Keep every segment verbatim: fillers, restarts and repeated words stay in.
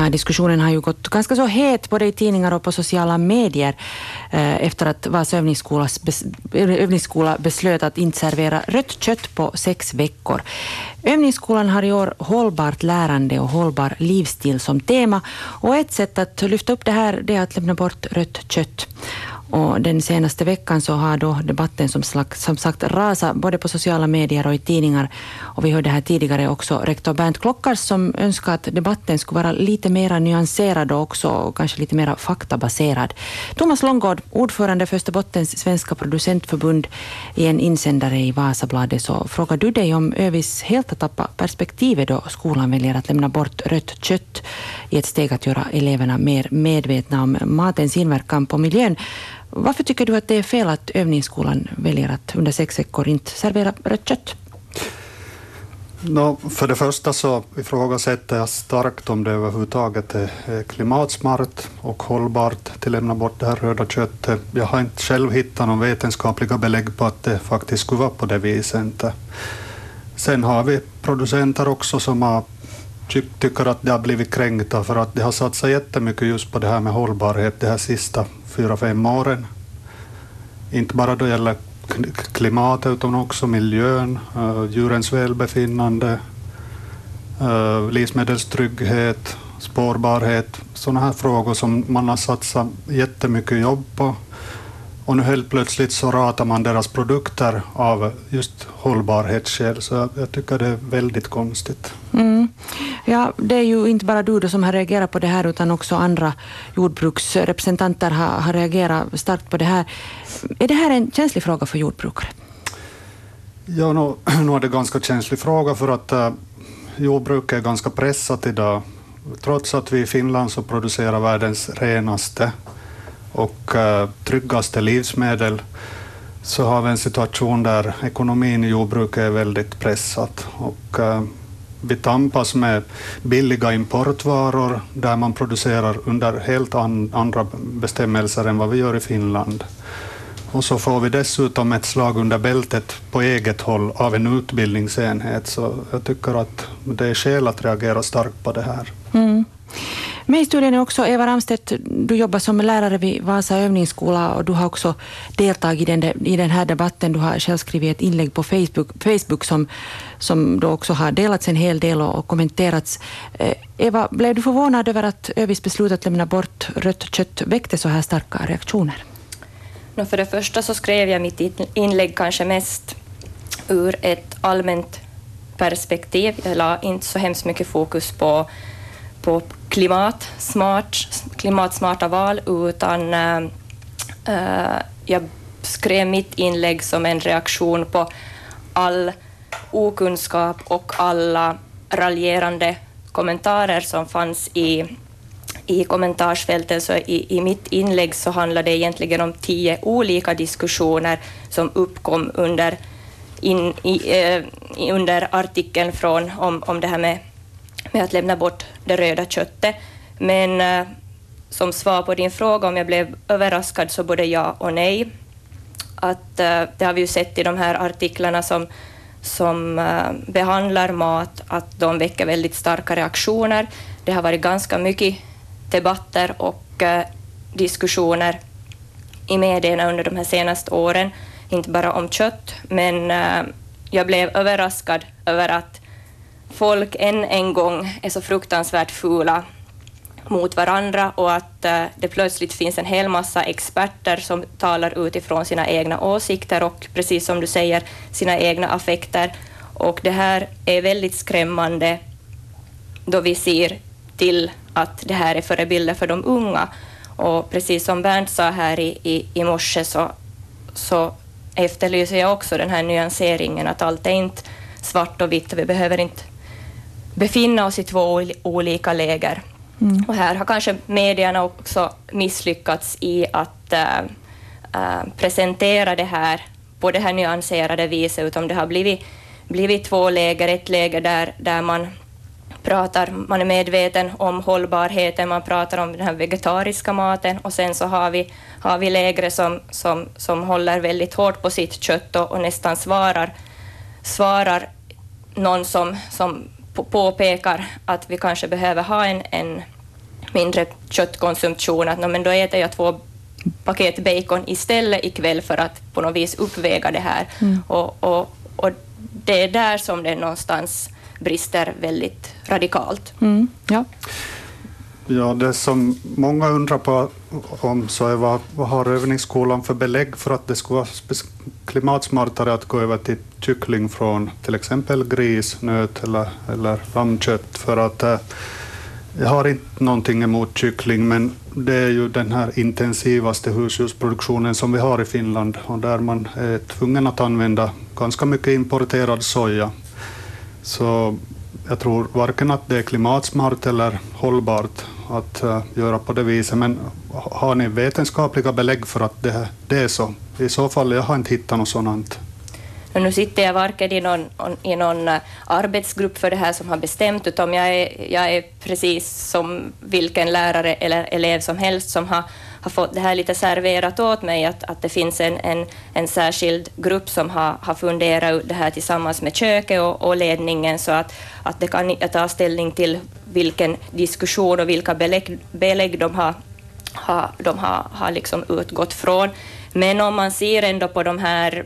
Ja, diskussionen har ju gått ganska så het både i tidningar och på sociala medier eh, efter att Vasa övningsskola, bes, övningsskola beslöt att inte servera rött kött på sex veckor. Övningsskolan har i år hållbart lärande och hållbar livsstil som tema, och ett sätt att lyfta upp det här det är att lämna bort rött kött. Och den senaste veckan så har då debatten som, slags, som sagt rasat både på sociala medier och i tidningar. Och vi hörde här tidigare också rektor Bernt Klockars som önskar att debatten skulle vara lite mer nyanserad och också kanske lite mer faktabaserad. Thomas Långgård, ordförande för Österbottens svenska producentförbund, i en insändare i Vasabladet så frågar du dig om Övis helt har tappat perspektivet då skolan väljer att lämna bort rött kött i ett steg att göra eleverna mer medvetna om matens inverkan på miljön. Varför tycker du att det är fel att övningsskolan väljer att under sex veckor inte servera rött kött? No, för det första så ifrågasätter jag starkt om det överhuvudtaget är klimatsmart och hållbart att lämna bort det här röda köttet. Jag har inte själv hittat någon vetenskapliga belägg på att det faktiskt skulle vara på det viset. Sen har vi producenter också som har ty- tycker att det har blivit kränkta för att det har satsat jättemycket just på det här med hållbarhet de här sista fyra, fem åren. Inte bara då gäller klimatet utan också miljön, uh, djurens välbefinnande, uh, livsmedelstrygghet, spårbarhet. Sådana här frågor som man har satsat jättemycket jobb på. Och nu helt plötsligt så ratar man deras produkter av just hållbarhetsskäl. Så jag tycker det är väldigt konstigt. Mm. Ja, det är ju inte bara du då som har reagerat på det här utan också andra jordbruksrepresentanter har, har reagerat starkt på det här. Är det här en känslig fråga för jordbrukare? Ja, nu, nu är det en ganska känslig fråga för att uh, jordbruket är ganska pressat idag. Trots att vi i Finland så producerar världens renaste och uh, tryggaste livsmedel så har vi en situation där ekonomin i jordbruket är väldigt pressad. Och, uh, vi tampas med billiga importvaror där man producerar under helt an, andra bestämmelser än vad vi gör i Finland. Och så får vi dessutom ett slag under bältet på eget håll av en utbildningsenhet. Så jag tycker att det är skäl att reagera starkt på det här. Mm. Med i studien är också Eva Ramstedt. Du jobbar som lärare vid Vasa övningsskola och du har också deltagit i den, i den här debatten. Du har själv skrivit ett inlägg på Facebook, Facebook som, som då också har delats en hel del och, och kommenterats. Eh, Eva, blev du förvånad över att Övis beslut att lämna bort rött kött väckte så här starka reaktioner? No, för det första så skrev jag mitt inlägg kanske mest ur ett allmänt perspektiv. Jag la inte så hemskt mycket fokus på på klimatsmart, klimatsmarta val utan äh, jag skrev mitt inlägg som en reaktion på all okunskap och alla raljerande kommentarer som fanns i, i kommentarsfälten. Så i, i mitt inlägg så handlade det egentligen om tio olika diskussioner som uppkom under, in, i, äh, under artikeln från, om, om det här med med att lämna bort det röda köttet. Men äh, som svar på din fråga om jag blev överraskad så både ja och nej. Att, äh, det har vi ju sett i de här artiklarna som, som äh, behandlar mat, att de väcker väldigt starka reaktioner. Det har varit ganska mycket debatter och äh, diskussioner i medierna under de här senaste åren. Inte bara om kött, men äh, jag blev överraskad över att folk än en gång är så fruktansvärt fula mot varandra och att uh, det plötsligt finns en hel massa experter som talar utifrån sina egna åsikter och precis som du säger sina egna affekter. Och det här är väldigt skrämmande då vi ser till att det här är förebilder för de unga. Och precis som Bernt sa här i, i, i morse så, så efterlyser jag också den här nyanseringen att allt är inte svart och vitt och vi behöver inte befinna oss i två olika läger. Mm. Och här har kanske medierna också misslyckats i att äh, äh, presentera det här på det här nyanserade viset, utan det har blivit, blivit två läger. Ett läger där, där man pratar, man är medveten om hållbarheten, man pratar om den här vegetariska maten och sen så har vi, har vi lägre som, som, som håller väldigt hårt på sitt kött och, och nästan svarar, svarar någon som, som påpekar att vi kanske behöver ha en, en, mindre köttkonsumtion, att no, men då äter jag två paket bacon istället ikväll för att på något vis uppväga det här. Mm. Och, och, och det är där som det någonstans brister väldigt radikalt. Mm. Ja. Ja, det som många undrar på om så är vad, vad har övningsskolan för belägg för att det skulle vara klimatsmartare att gå över till kyckling från till exempel gris, nöt eller, eller lammkött, för att eh, jag har inte någonting emot kyckling, men det är ju den här intensivaste husdjursproduktionen som vi har i Finland och där man är tvungen att använda ganska mycket importerad soja. Så jag tror varken att det är klimatsmart eller hållbart att uh, göra på det viset, men har ni vetenskapliga belägg för att det, det är så? I så fall, jag har inte hittat något sådant. Nu sitter jag varken i någon, i någon arbetsgrupp för det här som har bestämt, utan jag är, jag är precis som vilken lärare eller elev som helst som har, har fått det här lite serverat åt mig, att, att det finns en, en, en särskild grupp som har, har funderat ut det här tillsammans med köket och, och ledningen, så att, att det kan ta ställning till vilken diskussion och vilka belägg, belägg de har, har, de har, har liksom utgått från. Men om man ser ändå på de här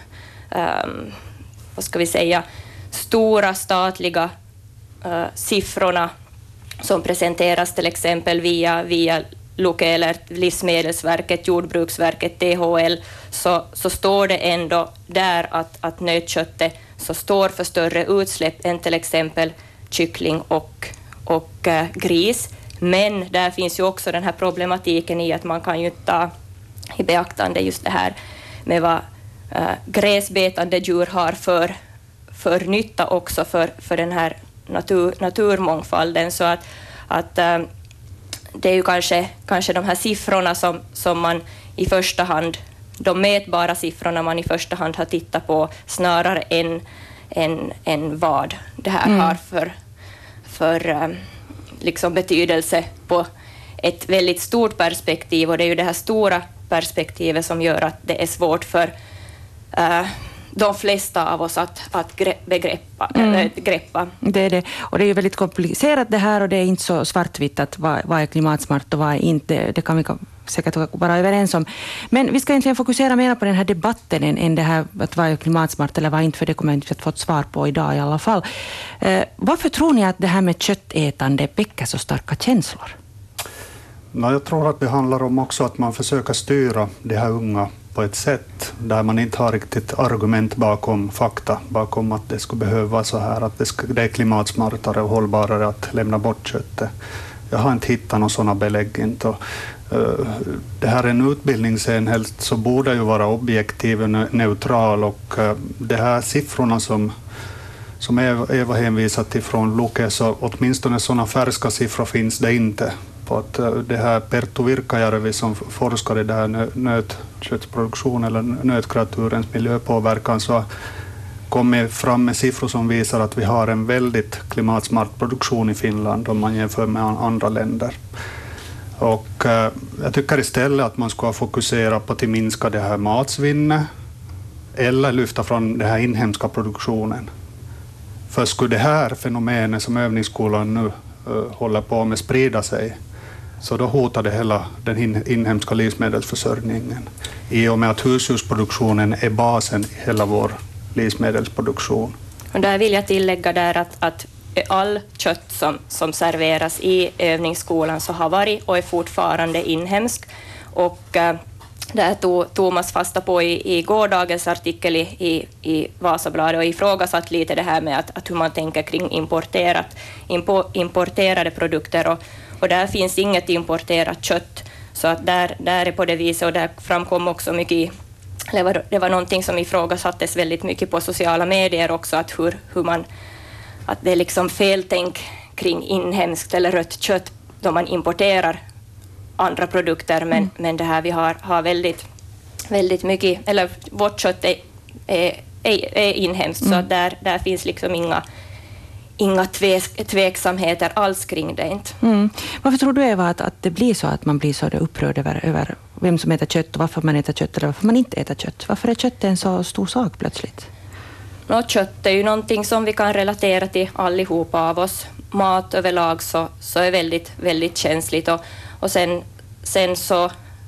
Um, vad ska vi säga, stora statliga uh, siffrorna som presenteras till exempel via, via Luke eller Livsmedelsverket, Jordbruksverket, T H L, så, så står det ändå där att, att nötköttet så står för större utsläpp än till exempel kyckling och, och uh, gris. Men där finns ju också den här problematiken i att man kan ju ta i beaktande just det här med vad Uh, gräsbetande djur har för, för nytta också för, för den här natur, naturmångfalden. Så att, att uh, det är ju kanske, kanske de här siffrorna som, som man i första hand, de mätbara siffrorna man i första hand har tittat på snarare än, än, än vad det här mm. har för, för um, liksom betydelse på ett väldigt stort perspektiv. Och det är ju det här stora perspektivet som gör att det är svårt för Uh, de flesta av oss att, att begreppa, mm. äh, greppa. Det är det. Och det är ju väldigt komplicerat det här, och det är inte så svartvitt att vad, vad är klimatsmart och vad är inte. Det kan vi säkert vara överens om. Men vi ska egentligen fokusera mer på den här debatten än, än det här att vad är klimatsmart eller vad inte, för det kommer jag inte att få ett svar på idag i alla fall. Uh, varför tror ni att det här med köttätande väcker så starka känslor? No, jag tror att det handlar om också att man försöker styra de här unga på ett sätt där man inte har riktigt argument bakom fakta, bakom att det skulle behöva så här, att det, ska, det är klimatsmartare och hållbarare att lämna bort köttet. Jag har inte hittat några sådana belägg. Inte. Och, uh, det här är en utbildningsenhet, så borde ju vara objektiv och neutral, och uh, de här siffrorna som som Eva, Eva hänvisat till från Luke, så åtminstone sådana färska siffror finns det inte. På att det här Perttu Virkajärvi som forskar i det här nötköttsproduktion eller nötkreaturens miljöpåverkan, så kommer fram med siffror som visar att vi har en väldigt klimatsmart produktion i Finland om man jämför med andra länder. Och eh, jag tycker istället att man ska fokusera på att minska det här matsvinnet eller lyfta från den här inhemska produktionen. För skulle det här fenomenet som övningsskolan nu uh, håller på med sprida sig, så då hotar det hela den in, inhemska livsmedelsförsörjningen. I och med att husdjursproduktionen är basen i hela vår livsmedelsproduktion. Och där vill jag tillägga där att, att all kött som, som serveras i övningsskolan så har varit och är fortfarande inhemsk. Och uh, där tog Thomas fasta på i, i gårdagens artikel i, i, i Vasabladet och ifrågasatt lite det här med att, att hur man tänker kring importerat, impo, importerade produkter, och, och där finns inget importerat kött, så att där, där är på det viset, och där framkom också mycket, det var, det var någonting som ifrågasattes väldigt mycket på sociala medier också, att hur, hur man, att det är liksom feltänk kring inhemskt eller rött kött då man importerar andra produkter, men, mm. men det här vi har, har väldigt, väldigt mycket, eller vårt kött är, är, är, är inhemskt, mm. så att där, där finns liksom inga, inga tvek, tveksamheter alls kring det. Inte. Mm. Varför tror du, Eva, att, att det blir så att man blir så upprörd över, över vem som äter kött och varför man äter kött eller varför man inte äter kött? Varför är kött en så stor sak plötsligt? no, kött är ju någonting som vi kan relatera till allihopa av oss. Mat överlag så, så är väldigt, väldigt känsligt. Och, och sen, sen så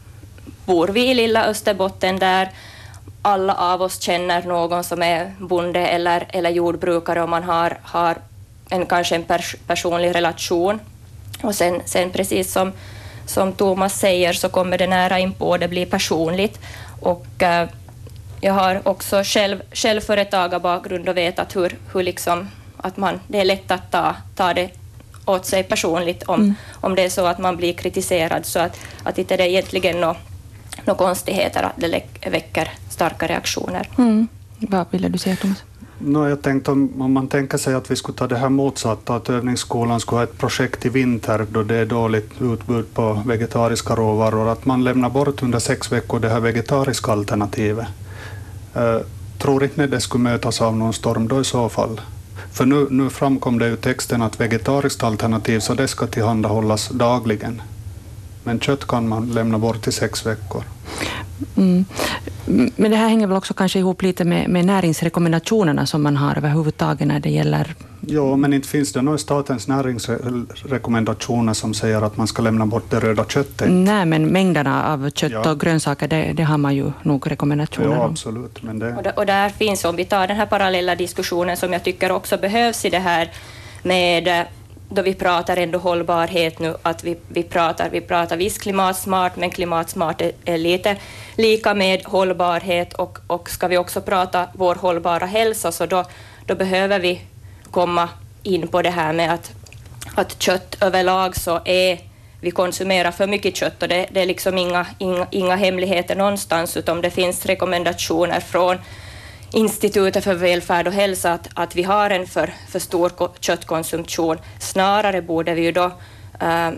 bor vi i lilla Österbotten där alla av oss känner någon som är bonde eller, eller jordbrukare och man har, har en, kanske en pers- personlig relation. Och sen, sen precis som, som Thomas säger så kommer det nära in på, det blir personligt. Och eh, jag har också själv, själv företagarbakgrund och vet att, hur, hur liksom, att man, det är lätt att ta, ta det åt sig personligt om, mm. om det är så att man blir kritiserad. Så att, att inte det är egentligen några no konstigheter att det väcker starka reaktioner. Mm. Vad ville du säga, Thomas? No, jag tänkte om, om man tänker sig att vi skulle ta det här motsatta, att övningsskolan skulle ha ett projekt i vinter då det är dåligt utbud på vegetariska råvaror, att man lämnar bort under sex veckor det här vegetariska alternativet. Uh, tror inte det skulle mötas av någon storm då i så fall? För nu, nu framkom det ju texten att vegetariskt alternativ så det ska tillhandahållas dagligen. Men kött kan man lämna bort i sex veckor. Mm. Men det här hänger väl också kanske ihop lite med, med näringsrekommendationerna som man har överhuvudtaget när det gäller... Ja, men inte finns det några statens näringsrekommendationer som säger att man ska lämna bort det röda köttet? Nej, men mängderna av kött ja. och grönsaker, det, det har man ju nog rekommendationer ja, om. absolut. Men det... och, där, och där finns, om vi tar den här parallella diskussionen som jag tycker också behövs i det här med... då vi pratar ändå hållbarhet nu, att vi, vi pratar, vi pratar visst klimatsmart, men klimatsmart är, är lite lika med hållbarhet och, och ska vi också prata vår hållbara hälsa så då, då behöver vi komma in på det här med att, att kött överlag så är, vi konsumerar för mycket kött och det, det är liksom inga, inga, inga hemligheter någonstans utan det finns rekommendationer från Institutet för välfärd och hälsa att, att vi har en för, för stor köttkonsumtion. Snarare borde vi ju då äh,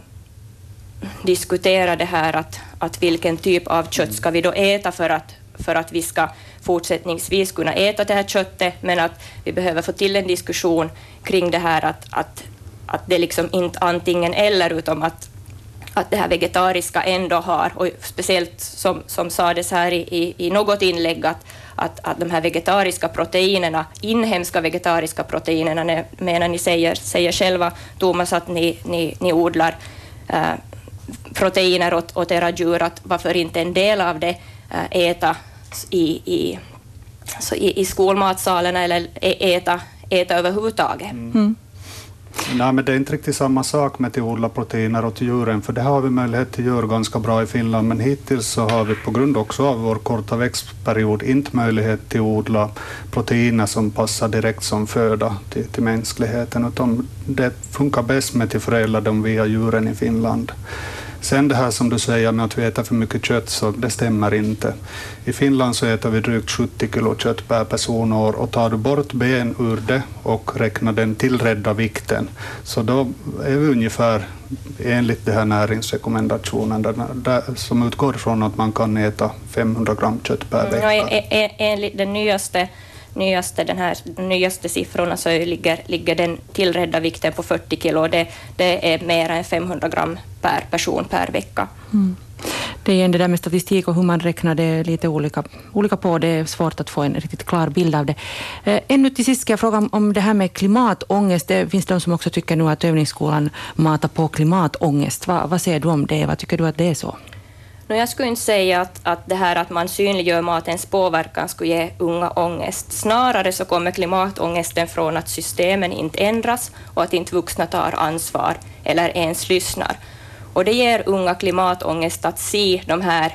diskutera det här att, att vilken typ av kött ska vi då äta för att, för att vi ska fortsättningsvis kunna äta det här köttet, men att vi behöver få till en diskussion kring det här att, att, att det liksom inte antingen eller utan att att det här vegetariska ändå har, och speciellt som, som sades här i, i, i något inlägg, att, att, att de här vegetariska proteinerna, inhemska vegetariska proteinerna, ne, menar ni säger, säger själva, Thomas, att ni, ni, ni odlar äh, proteiner åt, åt era djur, att varför inte en del av det äh, äta i, i, så i, i skolmatsalarna eller äta, äta överhuvudtaget. Mm. Mm. Nej, men det är inte riktigt samma sak med att odla proteiner åt djuren, för det har vi möjlighet att göra ganska bra i Finland, men hittills så har vi på grund också av vår korta växtperiod inte möjlighet till att odla proteiner som passar direkt som föda till, till mänskligheten, utan det funkar bäst med att förädla dem via djuren i Finland. Sen det här som du säger med att vi äter för mycket kött, så det stämmer inte. I Finland så äter vi drygt sjuttio kilo kött per person år, och tar du bort ben ur det och räknar den tillredda vikten, så då är vi ungefär enligt det här näringsrekommendationen där, där, som utgår från att man kan äta femhundra gram kött per vecka. Mm, ja, enligt den nyaste Nyaste, den här, de nyaste siffrorna så ligger, ligger den tillredda vikten på fyrtio kilo. Det, det är mer än femhundra gram per person per vecka. Mm. Det är igen det där med statistik och hur man räknar det lite olika, olika på. Det är svårt att få en riktigt klar bild av det. Eh, ännu till sist ska jag fråga om, om det här med klimatångest. Det finns de som också tycker nu att övningsskolan matar på klimatångest. Va, vad säger du om det? Vad tycker du att det är så? Jag skulle inte säga att, att det här att man synliggör matens påverkan skulle ge unga ångest. Snarare så kommer klimatångesten från att systemen inte ändras och att inte vuxna tar ansvar eller ens lyssnar. Och det ger unga klimatångest att se de här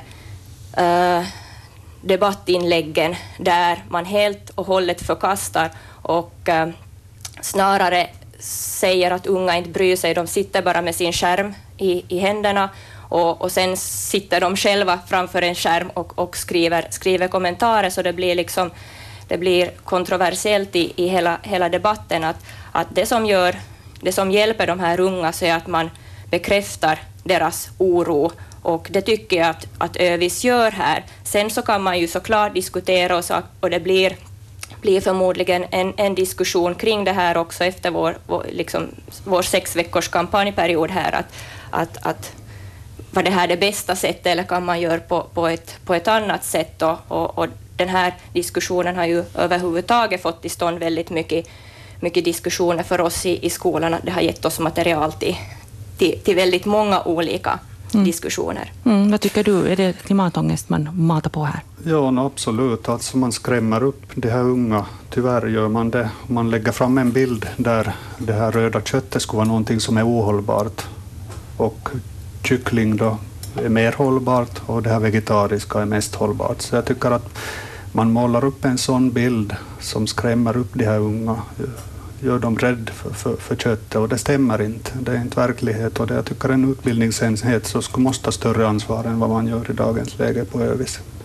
uh, debattinläggen där man helt och hållet förkastar och uh, snarare säger att unga inte bryr sig. De sitter bara med sin skärm i, i händerna. Och, och sen sitter de själva framför en skärm och, och skriver, skriver kommentarer, så det blir, liksom, det blir kontroversiellt i, i hela, hela debatten att, att det, som gör, det som hjälper de här unga så är att man bekräftar deras oro, och det tycker jag att, att Övis gör här. Sen så kan man ju såklart diskutera och, så, och det blir, blir förmodligen en, en diskussion kring det här också efter vår, vår, liksom, vår sex veckors kampanjperiod här, att, att, att var det här det bästa sättet eller kan man göra på, på, ett, på ett annat sätt då? Och, och den här diskussionen har ju överhuvudtaget fått till stånd väldigt mycket, mycket diskussioner för oss i, i skolan. Det har gett oss material till, till, till väldigt många olika mm. diskussioner. Mm, vad tycker du? Är det klimatångest man matar på här? Ja, no, absolut. Alltså man skrämmer upp de här unga. Tyvärr gör man det. Man lägger fram en bild där det här röda köttet skulle vara någonting som är ohållbart. Och kyckling då är mer hållbart och det här vegetariska är mest hållbart. Så jag tycker att man målar upp en sån bild som skrämmer upp de här unga, gör dem rädd för, för, för köttet, och det stämmer inte. Det är inte verklighet, och det, jag tycker en utbildningsenhet så skulle måste ha större ansvar än vad man gör i dagens läge på Övis.